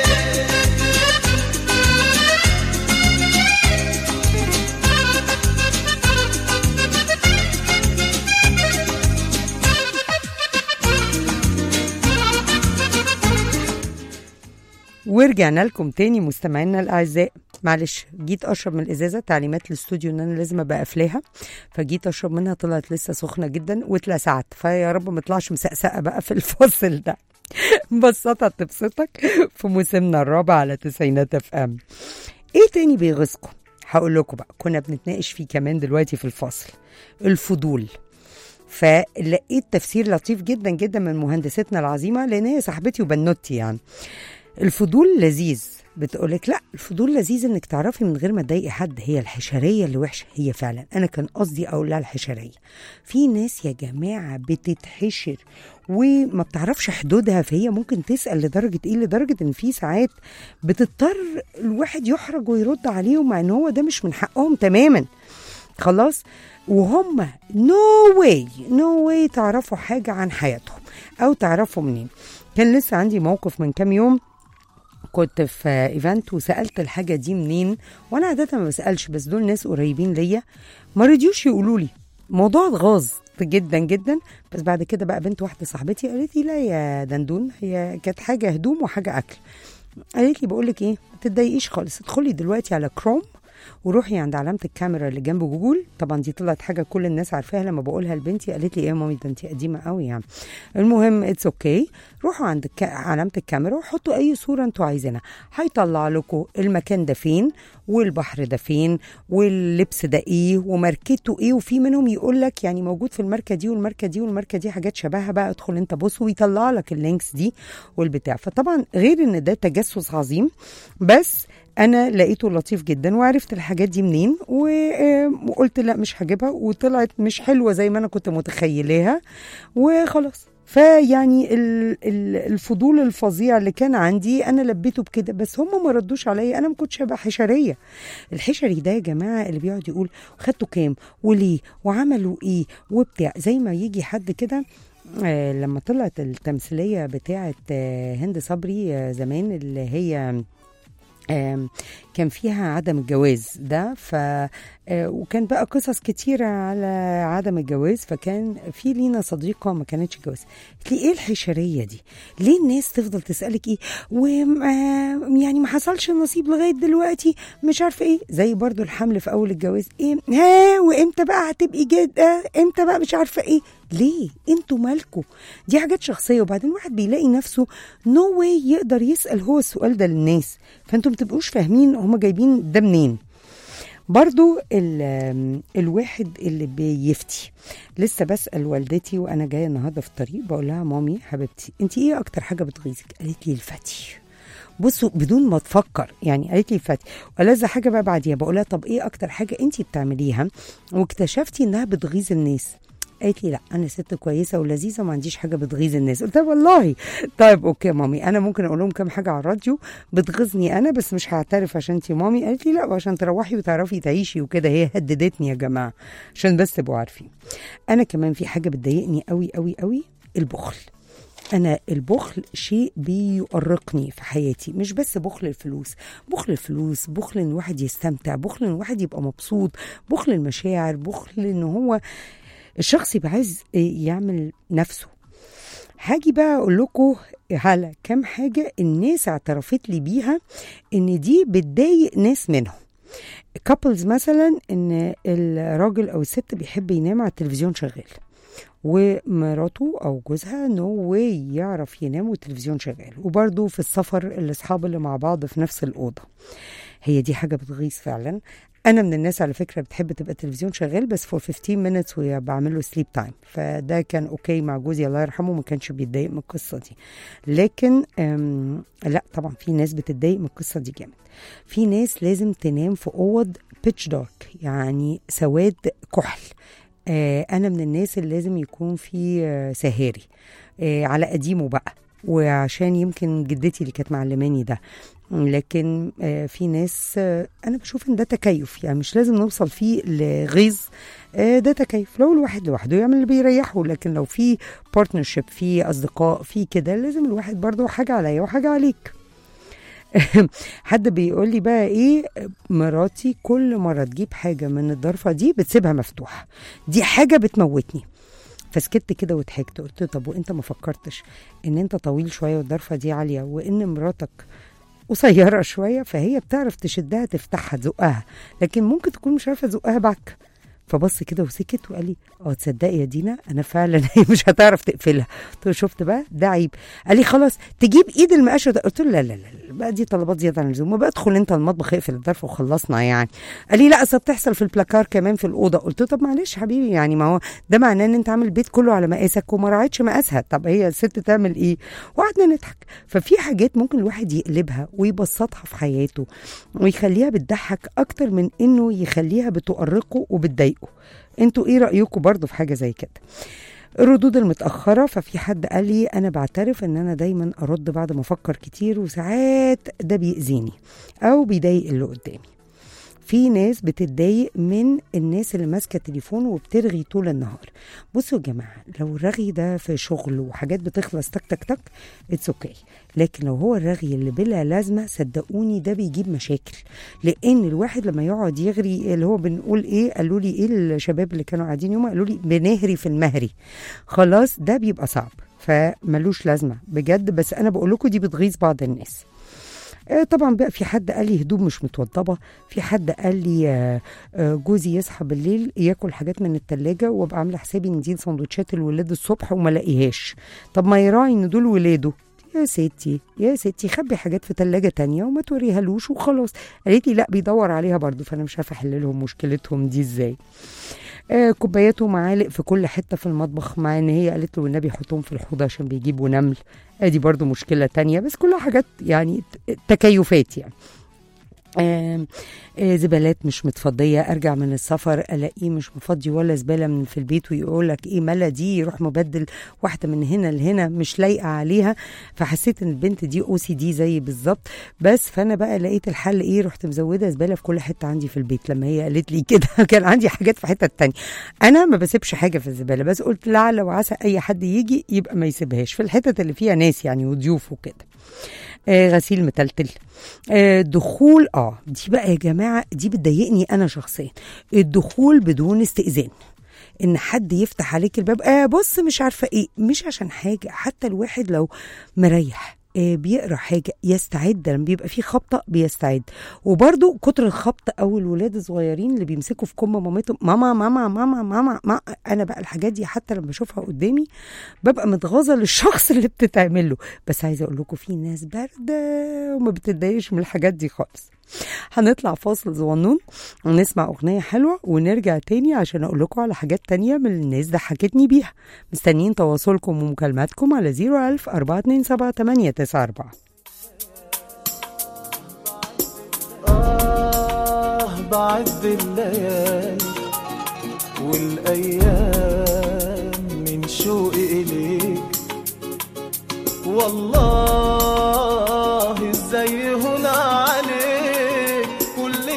ورجعنا لكم تاني مستمعينا الاعزاء. معلش جيت اشرب من الازازه، تعليمات الاستوديو ان انا لازم ابقى قافلاها، فجيت اشرب منها طلعت لسه سخنه جدا واتلسعت، فيا رب ما اطلعش مسقسقه بقى في الفصل ده. بسطها تبسطك في موسمنا الرابع على تسعينات اف ام. ايه تاني بيغيظكم؟ هقول لكم بقى، كنا بنتناقش فيه كمان دلوقتي في الفصل، الفضول. فلقيت تفسير لطيف جدا جدا من مهندستنا العظيمه، لان هي صاحبتي وبنوتي. يعني الفضول لذيذ، بتقولك لا الفضول لذيذ انك تعرفي من غير ما تضايقي حد. هي الحشريه اللي وحشه، هي فعلا انا كان قصدي اقول لها الحشريه. في ناس يا جماعه بتتحشر وما بتعرفش حدودها، فهي ممكن تسال لدرجه ايه، لدرجه ان في ساعات بتضطر الواحد يحرج ويرد عليهم مع ان هو ده مش من حقهم تماما. خلاص، وهم نو واي نو واي تعرفوا حاجة عن حياتهم أو تعرفوا منين. كان لسه عندي موقف من كام يوم، كنت في ايفنت وسألت الحاجة دي منين، وانا عادة ما بسألش، بس دول ناس قريبين ليا ما رضيوش يقولوا لي. موضوع اتغاظ جدا جدا. بس بعد كده بقى بنت واحدة صاحبتي قالت لي لا يا دندون، هي كانت حاجة هدوم وحاجة اكل. قالت لي بقول لك ايه، ما تتضايقيش خالص، ادخلي دلوقتي على كروم وروحي عند علامة الكاميرا اللي جنب جوجل. طبعا دي طلعت حاجة كل الناس عارفاها لما بقولها لبنتي. قالت لي ايه يا مامي، ده انت قديمة قوي يعني. المهم اتس اوكي، روحوا عند الك... علامة الكاميرا وحطوا اي صورة انتوا عايزينها، هيطلع لكم المكان ده فين والبحر ده فين واللبس ده ايه وماركته ايه، وفي منهم يقول لك يعني موجود في الماركة دي والماركة دي والماركة دي، حاجات شبهها بقى، ادخل انت بص ويطلع لك اللينكس دي والبتاع. فطبعا غير ان ده تجسس عظيم، بس انا لقيته لطيف جدا وعرفت الحاجات دي منين، وقلت لا مش هجيبها، وطلعت مش حلوة زي ما انا كنت متخيلها وخلاص. فيعني الفضول الفظيع اللي كان عندي انا لبيته بكده، بس هم ما ردوش عليا. انا ما كنتش هبقى حشريه. الحشري ده يا جماعه اللي بيقعد يقول خدتوا كام وليه وعملوا ايه وبتاع، زي ما يجي حد كده. آه لما طلعت التمثيليه بتاعه آه هند صبري آه زمان، اللي هي كان فيها عدم الجواز ده، ف وكان بقى قصص كتيرة على عدم الجواز، فكان في لينا صديقة ما كانتش جواز. قلت لي ايه الحشرية دي؟ ليه الناس تفضل تسألك ايه و يعني ما حصلش النصيب لغاية دلوقتي مش عارفة ايه، زي برضو الحمل في اول الجواز، ايه ها وامتى بقى هتبقي جدة، امتى بقى مش عارفة ايه. ليه انتوا مالكوا؟ دي حاجات شخصية. وبعدين واحد بيلاقي نفسه نو واي يقدر يسأل هو السؤال ده للناس، فانتوا متبقوش فاهمين هما جايبين ده منين. برضو الواحد اللي بيفتي. لسه بسأل والدتي وانا جاية النهاردة في الطريق، بقول لها مامي حبيبتي انتي ايه اكتر حاجة بتغيظك؟ قالت لي الفتي. بصوا بدون ما تفكر يعني قالت لي الفتي. ولذا حاجة بقى بعديها بقول لها طب ايه اكتر حاجة انتي بتعمليها واكتشفتي انها بتغيظ الناس؟ قالت لي لا انا ست كويسه ولذيذه وما عنديش حاجه بتغيظ الناس. قلت لها والله طيب اوكي مامي، انا ممكن اقول لهم كام حاجه على الراديو بتغيظني انا، بس مش هعترف عشان انتي مامي. قالت لي لا وعشان تروحي وتعرفي تعيشي وكده. هي هددتني يا جماعه عشان بس تبقوا عارفين. انا كمان في حاجه بتضايقني قوي قوي قوي، البخل. أنا البخل شيء بيؤرقني في حياتي، مش بس بخل الفلوس، بخل الفلوس، بخل إن الواحد يستمتع، بخل إن الواحد يبقى مبسوط، بخل المشاعر، بخل إن هو الشخص يبقى عايز يعمل نفسه. هاجي بقى أقول لكم على كم حاجة الناس اعترفت لي بيها إن دي بتضايق ناس منهم. كابلز مثلا، إن الراجل أو الست بيحب ينام على التلفزيون شغال، ومراته او جوزها نو واي يعرف ينام والتلفزيون شغال. وبرضو في السفر الاصحاب اللي مع بعض في نفس الاوضه، هي دي حاجه بتغيظ فعلا. انا من الناس على فكره بتحب تبقى التلفزيون شغال بس فور خمستاشر مينتس وبعمل له سليب تايم، فده كان اوكي مع جوزي الله يرحمه، ما كانش بيتضايق من القصه دي. لكن لا طبعا في ناس بتتضايق من القصه دي جامد. في ناس لازم تنام في اوض بيتش دارك، يعني سواد كحل. آه أنا من الناس اللي لازم يكون في آه سهاري آه على قديمه بقى، وعشان يمكن جدتي اللي كانت معلماني ده. لكن آه في ناس آه أنا بشوف إن ده تكيف، يعني مش لازم نوصل فيه لغيظ. آه ده تكيف لو الواحد لوحده يعمل اللي بيريحه، لكن لو في بارتنرشيب، في أصدقاء، في كده، لازم الواحد برضو حاجة عليا وحاجة عليك. حد بيقول لي بقى ايه، مراتي كل مرة تجيب حاجة من الضرفة دي بتسيبها مفتوحة، دي حاجة بتموتني. فسكت كده وضحكت، قلت طب وانت ما فكرتش ان انت طويل شوية والضرفة دي عالية، وان مراتك قصيرة شوية، فهي بتعرف تشدها تفتحها تزقها، لكن ممكن تكون مش عارفة تزقها باك. فبص كده وسكت وقال لي اه تصدقي يا دينا انا فعلا هي مش هتعرف تقفلها. قلت له شفت بقى ده عيب. قال لي خلاص تجيب ايد المقشه ده. قلت له لا لا لا بقى دي طلبات زياده عن اللزوم، بقى ادخل انت المطبخ اقفل الظرف وخلصنا يعني. قال لي لا اصل بتحصل في البلاكار كمان في الاوضه. قلت له طب معلش حبيبي، يعني ما هو ده معناه ان انت عامل البيت كله على مقاسك وما راعيتش مقاسها، طب هي الست تعمل ايه؟ وقعدنا نضحك. ففي حاجات ممكن الواحد يقلبها ويبسطها في حياته ويخليها بتضحك اكتر من انه يخليها بتؤرقه وبتضايقه. انتوا ايه رأيكم برضو في حاجة زي كده؟ الردود المتأخرة. ففي حد قال لي انا بعترف ان انا دايما ارد بعد ما افكر كتير، وساعات ده بيأذيني او بيضايق اللي قدامي. في ناس بتتضايق من الناس اللي ماسكه تليفون وبترغي طول النهار. بصوا يا جماعه، لو الرغي ده في شغل وحاجات بتخلص تك تك تك اتس اوكي، لكن لو هو الرغي اللي بلا لازمه صدقوني ده بيجيب مشاكل. لان الواحد لما يقعد يغري اللي هو بنقول ايه، قالوا لي ايه الشباب اللي كانوا قاعدين يوم، قالوا لي بنهري في المهري، خلاص ده بيبقى صعب، فملوش لازمه بجد. بس انا بقول لكم دي بتغيظ بعض الناس. آه طبعا بقى في حد قال لي هدوم مش متوضبه، في حد قال لي آه آه جوزي يصحى بالليل ياكل حاجات من التلاجة وابقى عامله حسابي ان دي سندوتشات الولاد الصبح وما لاقيهاش. طب ما يراعي ان دول ولاده. يا ستي يا ستي خبي حاجات في تلاجة تانية وما توريهالوش وخلاص. قالت لي لا بيدور عليها برضو، فانا مش عارفه احل لهم مشكلتهم دي ازاي. آه كوبايات ومعالق في كل حته في المطبخ، مع ان هي قالت له والنبي حطهم في الحوض عشان بيجيبوا نمل. ادي آه برضو مشكله تانية، بس كلها حاجات يعني تكيفات يعني. آه آه زبالات مش متفضيه، ارجع من السفر الاقيه مش مفضي ولا زباله من في البيت، ويقول لك ايه ملا دي، يروح مبدل واحده من هنا لهنا مش لايقه عليها. فحسيت ان البنت دي او سي دي زي بالظبط. بس فانا بقى لقيت الحل ايه، رحت مزوده زباله في كل حته عندي في البيت. لما هي قالت لي كده كان عندي حاجات في حته تانية. انا ما بسيبش حاجه في الزباله، بس قلت لعل وعسى اي حد يجي يبقى ما يسيبهاش في الحتت اللي فيها ناس يعني وضيوف وكده. آه غسيل متلتل، آه دخول اه دي بقى يا جماعه دي بتضايقني انا شخصيا، الدخول بدون استئذان، ان حد يفتح عليك الباب آه بص مش عارفه ايه، مش عشان حاجه، حتى الواحد لو مريح آه بيقرا حاجه يستعد، لما بيبقى فيه خبطه بيستعد. وبرده كتر الخبط او الولاد الصغيرين اللي بيمسكوا في كم مامتهم ماما ماما ماما ماما ما انا بقى الحاجات دي حتى لما بشوفها قدامي ببقى متغاظه للشخص اللي بتتعمل له. بس عايزه اقول لكم في ناس بارده وما بتتضايقش من الحاجات دي خالص. هنطلع فاصل صغنون ونسمع اغنيه حلوه ونرجع تاني عشان اقول لكم على حاجات تانية من الناس ضحكتني بيها. مستنيين تواصلكم ومكالماتكم على زيرو ألف أربعة اتنين سبعة تمانية تسعة أربعة. آه بعد الليالي والأيام من شوقي إليك، والله ازاي هنا عليك كل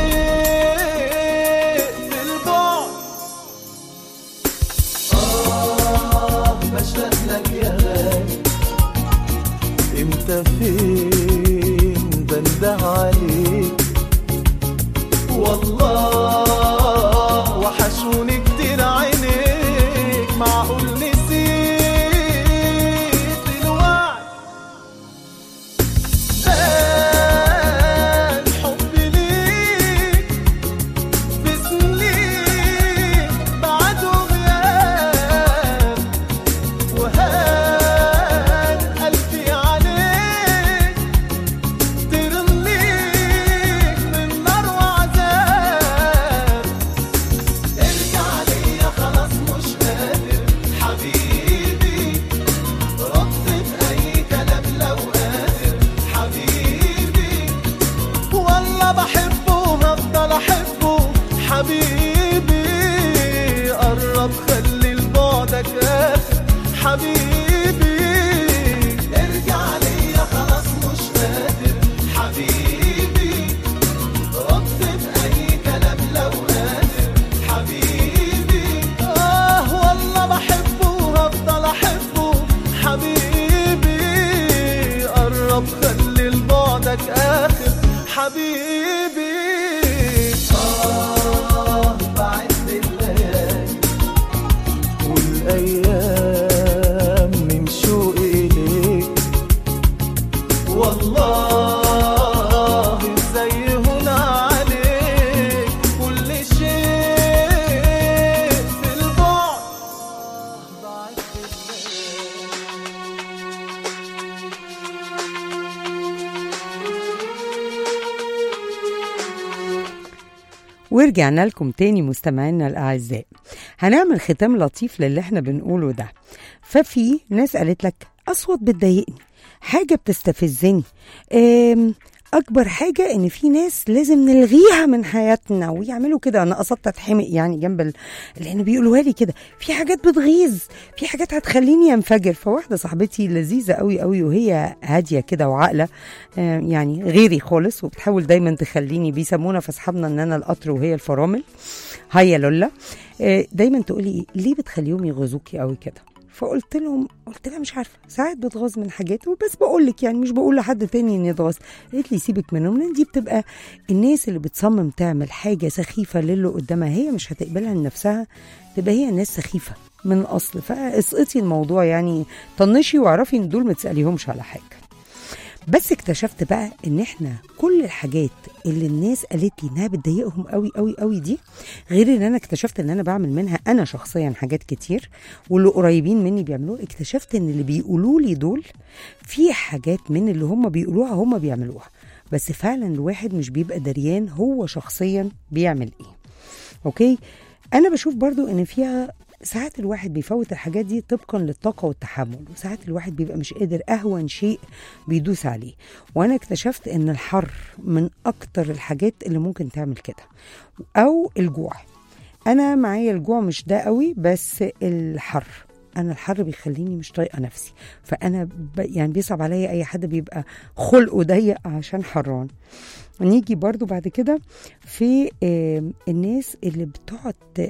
شيء في البعد. آه بشتاق لك يا غالي، امتى فين بنده عليك، والله وحشوني كتير عينيك، معقول نسيت الوعد. زاد حبي ليك في سنين بعد وغياب، وهان قلبي عليك ترميك من نار وعذاب. ارجع ليا خلاص مش قادر حبيبي، رد بأي كلام لو قادر حبيبي، والله بحبه وهفضل احبه حبيبي. قرب خلي لبعدك اخر حبيبي. ارجع ليا خلاص مش قادر حبيبي، رد بأي كلام لو قادر حبيبي، اه والله بحبه وهفضل احبه حبيبي. قرب خلي لبعدك اخر حبيبي. آه بعد الليالي والأيام من شوقي إليك، والله ازاي هنا عليك كل شيء في البعد. بعد ورجعنا لكم تاني مستمعينا الأعزاء. هنعمل ختام لطيف للي احنا بنقوله ده. ففي ناس قالت لك أصوات بتضايقني، حاجة بتستفزني، اكبر حاجه ان في ناس لازم نلغيها من حياتنا ويعملوا كده. انا قصدت اتحمق يعني جنب ال... لان بيقولوها لي كده، في حاجات بتغيظ، في حاجات هتخليني انفجر. فواحده صاحبتي لذيذه قوي قوي وهي هاديه كده وعاقله، آه يعني غيري خالص، وبتحاول دايما تخليني، بيسمونا في اصحابنا ان انا القطر وهي الفرامل، هيا لولا. آه دايما تقولي ليه بتخليهم يغيظوكي قوي كده؟ فقلت لهم قلت لها مش عارفه، ساعات بتغاظ من حاجات وبس، بقول لك يعني مش بقول لحد تاني ان يتغاظ. قالت لي سيبك منهم، لان دي بتبقى الناس اللي بتصمم تعمل حاجه سخيفه للي قدامها، هي مش هتقبلها لنفسها، تبقى هي ناس سخيفه من الاصل. فاسقطي الموضوع يعني، طنشي واعرفي ان دول ما تساليهمش على حاجه. بس اكتشفت بقى ان احنا كل الحاجات اللي الناس قالت لي انها بتضايقهم قوي قوي قوي دي، غير ان انا اكتشفت ان انا بعمل منها انا شخصيا حاجات كتير واللي قريبين مني بيعملوها، اكتشفت ان اللي بيقولوا لي دول في حاجات من اللي هم بيقولوها هم بيعملوها، بس فعلا الواحد مش بيبقى دريان هو شخصيا بيعمل ايه. اوكي، انا بشوف برضو ان فيها ساعات الواحد بيفوت الحاجات دي طبقا للطاقة والتحمل، وساعات الواحد بيبقى مش قادر، أهون شيء بيدوس عليه. وأنا اكتشفت إن الحر من أكتر الحاجات اللي ممكن تعمل كده، أو الجوع. أنا معايا الجوع مش ده قوي، بس الحر، أنا الحر بيخليني مش طايقة نفسي، فأنا ب... يعني بيصعب عليا أي حد بيبقى خلقه ضيق عشان حران. نيجي برضو بعد كده في الناس اللي بتقعد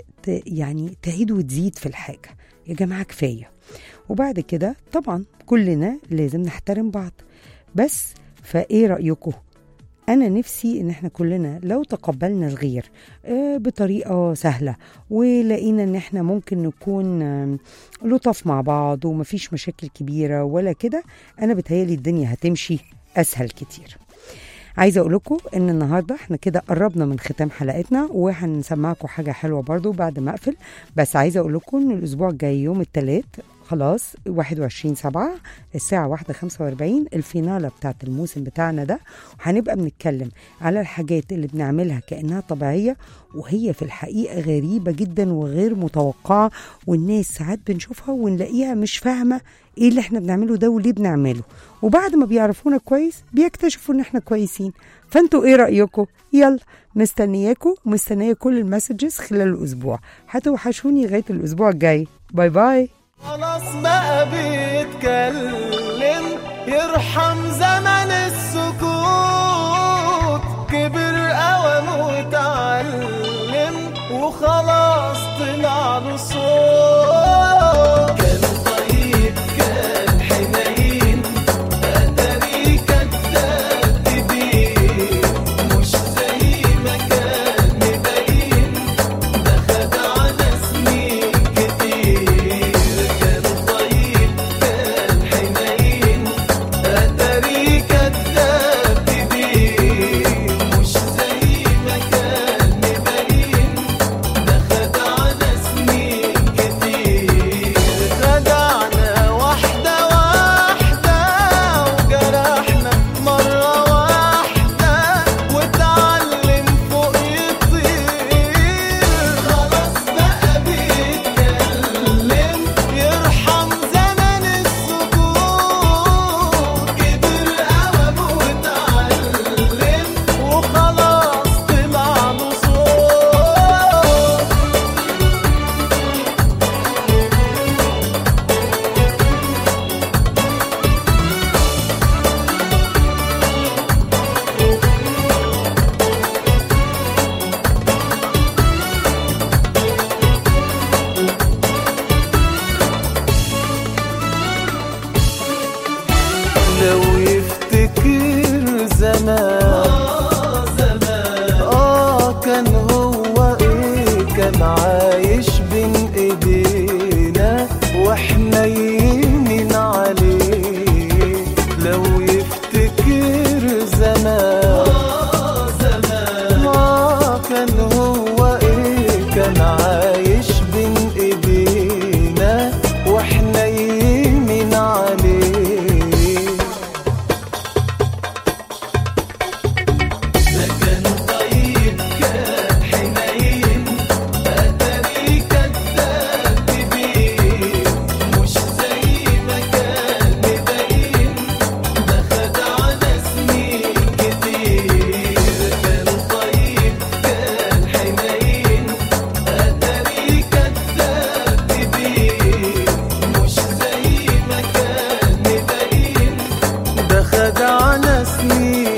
يعني تعيد وتزيد في الحاجة، يا جماعة كفاية. وبعد كده طبعا كلنا لازم نحترم بعض، بس فايه رأيكم؟ أنا نفسي إن احنا كلنا لو تقبلنا الغير بطريقة سهلة، ولقينا إن احنا ممكن نكون لطف مع بعض ومفيش مشاكل كبيرة ولا كده، أنا بتهيالي الدنيا هتمشي أسهل كتير. عايزة أقول لكم إن النهاردة احنا كده قربنا من ختام حلقتنا، وهنسمعكم حاجة حلوة برضو بعد ما أقفل. بس عايزة أقول لكم إن الأسبوع الجاي يوم الثلاث خلاص واحد وعشرين سبعة الساعة واحدة خمسة وأربعين الفينالة بتاعت الموسم بتاعنا ده، وهنبقى بنتكلم على الحاجات اللي بنعملها كأنها طبيعية وهي في الحقيقة غريبة جدا وغير متوقعة، والناس ساعات بنشوفها ونلاقيها مش فاهمة ايه اللي احنا بنعمله ده وليه بنعمله، وبعد ما بيعرفونا كويس بيكتشفوا ان احنا كويسين. فانتوا ايه رأيكم؟ يلا مستنياكم ومستنية كل المسجز خلال الأسبوع، هتوحشوني لغاية الأسبوع الجاي. باي باي. خلاص بقى بيتكلم، يرحم زمن السكوت، كبر قوم وتعلم وخلاص طلع له صوت. كان طيب كان حنين، أتاري كداب كبير، مش زي ما كان مبين، ده خدعنا سنين كتير. كان طيب كان حنين، أتاري كداب كبير، مش زي ما كان مبين، ده خدعنا سنين كتير. خدعنا واحدة واحدة وجرحنا مرة واحدة، واتعلم فوق يطير. خلاص بقى بيتكلم، يرحم زمن السكوت، كبر قوم واتعلم وخلاص طلع له صوت. لو يفتكر زمان، اه كان هو ايه، كان عايش بين ايدينا واحنا يمين عليه. لو يفتكر زمان، اه كان هو ايه، كان عايش بين ايدينا واحنا يمين عليه. ده كان طيب كان حنين، أتاري كداب كبير، مش زي ما كان مبين، ده خدعنا سنين كتير. عليك